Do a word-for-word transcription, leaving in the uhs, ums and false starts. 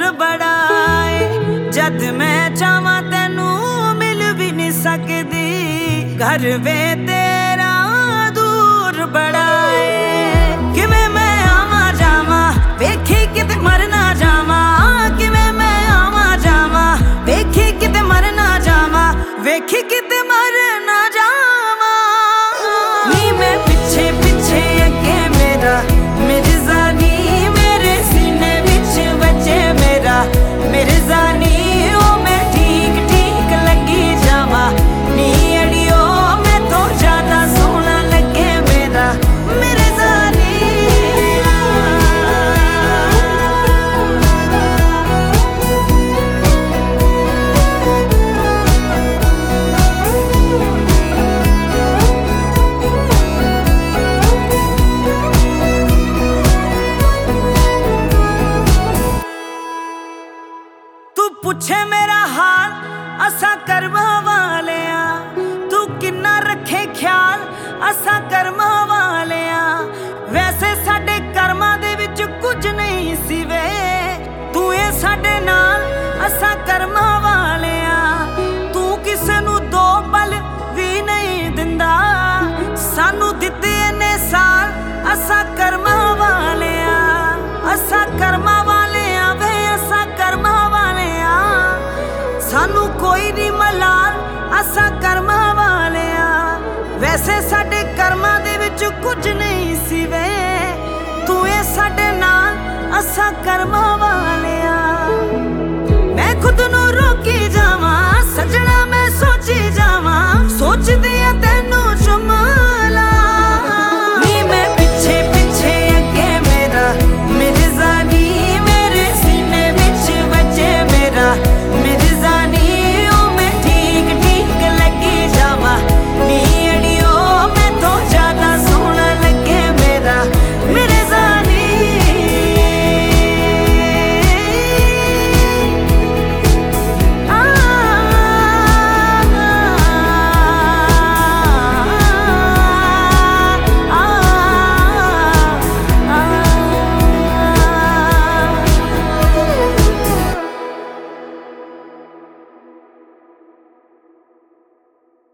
बड़ा है। जद मैं चाहवां तैनू मिल भी नहीं सकदी, घर वे तेरा दूर बड़ा है। किवें मैं आवां जावां वेखी किते मर ना जावां, किवें मैं आवां जावां वेखी किते मर ना जावां, वेखी किते मर ना जावां। नी मैं पिछे पिछे अगे मेरा मेरी जानी मेरे सीने विच बचे मेरा, मेरे जानी ओ मैं ठीक ठीक लगी जावां। नी अड़ियो मैं तो ज्यादा सोहना लगे मेरा, मेरे जानी। तू पूछे मेरा हाल असा कर्मा वाले आ, तू किन्ना रखे ख्याल असा कर्मा वाले आ। वैसे साडे कर्मां दे विच कुछ नहीं सी वे, तू ए साडे नाल असा कर्मा वाले आ। तू किसे नू दो पल भी नहीं दिंदा, सानू दित्ते इन्ने साल असा कर्मा वाले आ। असा कर्मा वाले आ वे असा कर्मा वाले आ, सानू कोई नहीं मलाल असा कर्मा वाले आ। वैसे साडे कर्मां दे विच कुछ नहीं सी वे, तू ए साडे नाल असा कर्मा वाले।